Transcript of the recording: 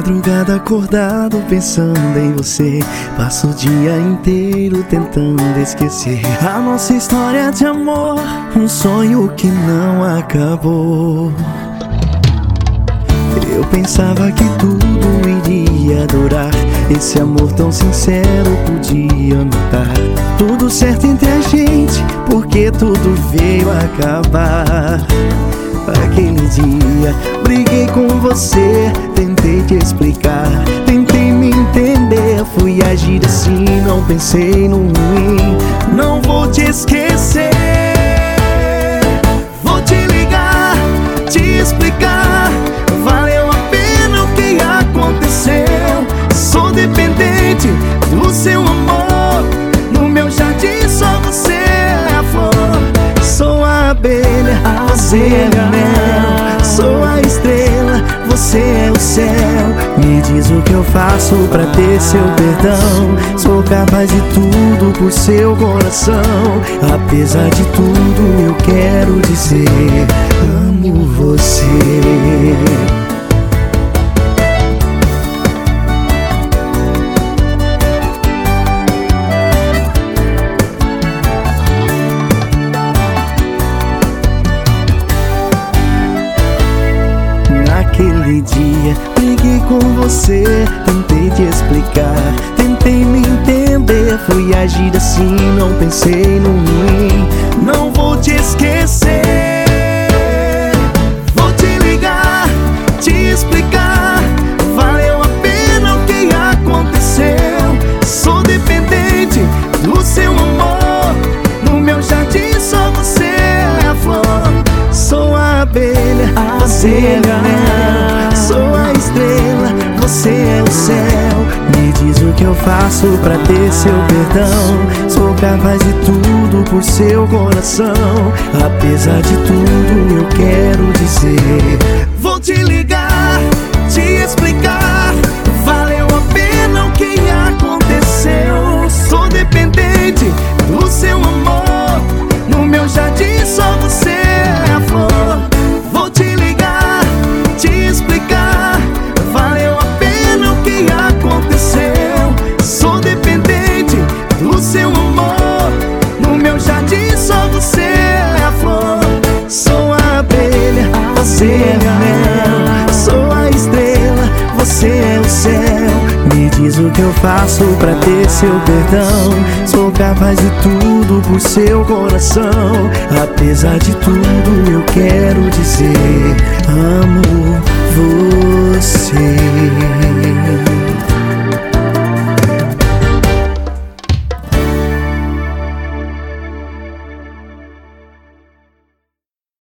madrugada acordado pensando em você, passo o dia inteiro tentando esquecer a nossa história de amor, um sonho que não acabou. Eu pensava que tudo iria durar, esse amor tão sincero podia notar tudo certo entre a gente, porque tudo veio acabar. Aquele dia briguei com você, tentei te explicar, tentei me entender, fui agir assim, não pensei no ruim. Não vou te esquecer, vou te ligar, te explicar, valeu a pena o que aconteceu. Sou dependente do seu amor, no meu jardim só você é a flor. Sou a abelha, você é o mel, sou a estrela, você é o céu. Me diz o que eu faço pra ter seu perdão. Sou capaz de tudo por seu coração. Apesar de tudo eu quero dizer, amo você. Naquele dia briguei com você, tentei te explicar, tentei me entender, fui agir assim, não pensei no ruim. Não vou te esquecer, vou te ligar, te explicar, valeu a pena o que aconteceu. Sou dependente do seu amor, no meu jardim só você é a flor. Sou a abelha, você é o mel, sou a estrela, você é o céu. Me diz o que eu faço pra ter seu perdão. Sou capaz de tudo por seu coração. Apesar de tudo eu quero dizer, vou te ligar, te explicar, valeu a pena o que aconteceu. Sou dependente do seu amor, no meu jardim só você é a flor. Vou te ligar, te explicar, valeu a pena o que aconteceu. Sou dependente do seu amor, no meu jardim só você é a flor. Sou a abelha, você é o mel, sou a estrela, você é o céu. Me diz o que eu faço pra ter seu perdão. Sou capaz de tudo por seu coração. Apesar de tudo eu quero dizer,